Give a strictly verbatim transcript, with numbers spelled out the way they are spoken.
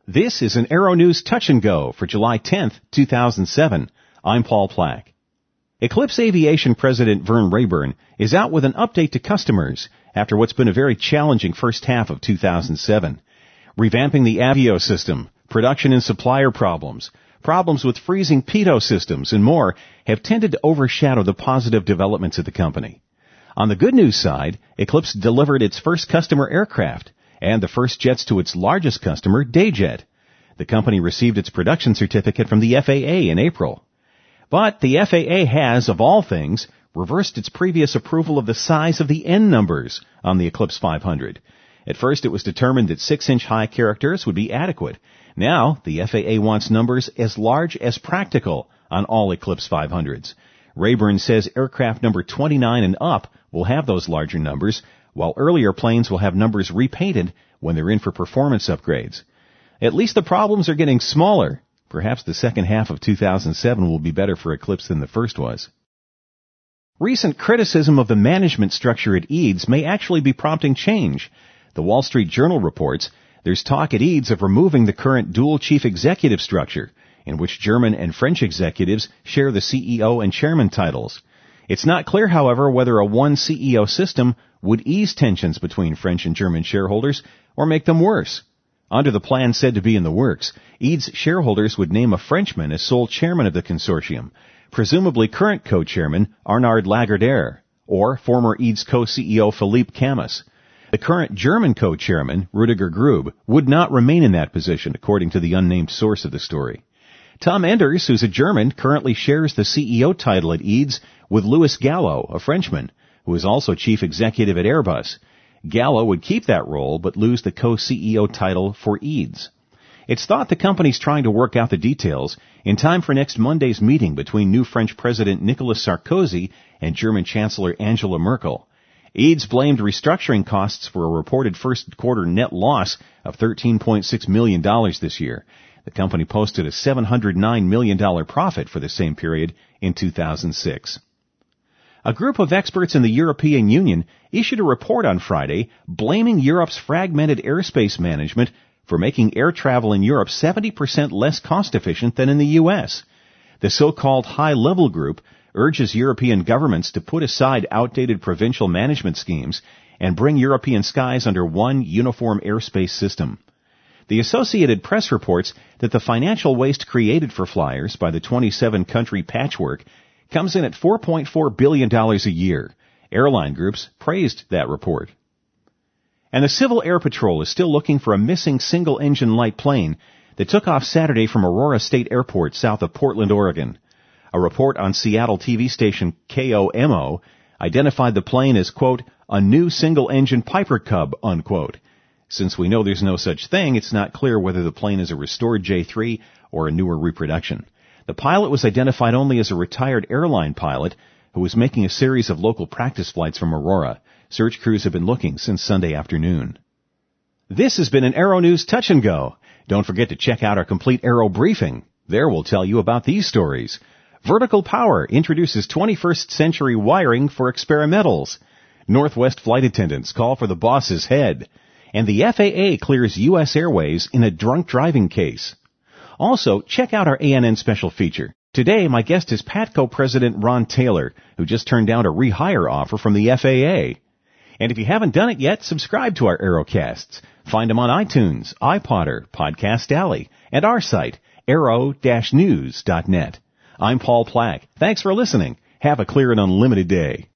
This is an Aero News Touch and Go for July tenth, two thousand seven. I'm Paul Plack. Eclipse Aviation President Vern Rayburn is out with an update to customers after what's been a very challenging first half of two thousand seven. Revamping the Avio system, production and supplier problems, problems with freezing pitot systems, and more have tended to overshadow the positive developments at the company. On the good news side, Eclipse delivered its first customer aircraft and the first jets to its largest customer, Dayjet. The company received its production certificate from the F A A in April. But the F A A has, of all things, reversed its previous approval of the size of the N numbers on the Eclipse five hundred. At first it was determined that six inch high characters would be adequate. Now the F A A wants numbers as large as practical on all Eclipse five hundreds. Rayburn says aircraft number twenty-nine and up will have those larger numbers, while earlier planes will have numbers repainted when they're in for performance upgrades. At least the problems are getting smaller. Perhaps the second half of two thousand seven will be better for Eclipse than the first was. Recent criticism of the management structure at Eads may actually be prompting change. The Wall Street Journal reports there's talk at Eads of removing the current dual chief executive structure, in which German and French executives share the C E O and chairman titles. It's not clear, however, whether a one C E O system would ease tensions between French and German shareholders or make them worse. Under the plan said to be in the works, Eads shareholders would name a Frenchman as sole chairman of the consortium, presumably current co-chairman Arnaud Lagardère, or former Eads co-C E O Philippe Camus. The current German co-chairman, Rüdiger Grube, would not remain in that position, according to the unnamed source of the story. Tom Enders, who's a German, currently shares the C E O title at Eads with Louis Gallo, a Frenchman, who is also chief executive at Airbus. Gallo would keep that role, but lose the co-C E O title for Eads. It's thought the company's trying to work out the details in time for next Monday's meeting between new French President Nicolas Sarkozy and German Chancellor Angela Merkel. Eads blamed restructuring costs for a reported first quarter net loss of thirteen point six million dollars this year. The company posted a seven hundred nine million dollars profit for the same period in two thousand six. A group of experts in the European Union issued a report on Friday blaming Europe's fragmented airspace management for making air travel in Europe seventy percent less cost-efficient than in the U S. The so-called high-level group urges European governments to put aside outdated provincial management schemes and bring European skies under one uniform airspace system. The Associated Press reports that the financial waste created for flyers by the twenty-seven country patchwork comes in at four point four billion dollars a year. Airline groups praised that report. And the Civil Air Patrol is still looking for a missing single-engine light plane that took off Saturday from Aurora State Airport south of Portland, Oregon. A report on Seattle T V station K O M O identified the plane as, quote, a new single-engine Piper Cub, unquote. Since we know there's no such thing, it's not clear whether the plane is a restored J three or a newer reproduction. The pilot was identified only as a retired airline pilot who was making a series of local practice flights from Aurora. Search crews have been looking since Sunday afternoon. This has been an Aero News Touch and Go. Don't forget to check out our complete Aero briefing. There we'll tell you about these stories. Vertical Power introduces twenty-first century wiring for experimentals. Northwest flight attendants call for the boss's head. And the F A A clears U S Airways in a drunk driving case. Also, check out our A N N special feature. Today, my guest is Patco President Ron Taylor, who just turned down a rehire offer from the F A A. And if you haven't done it yet, subscribe to our Aerocasts. Find them on iTunes, iPodder, Podcast Alley, and our site, aero dash news dot net. I'm Paul Plack. Thanks for listening. Have a clear and unlimited day.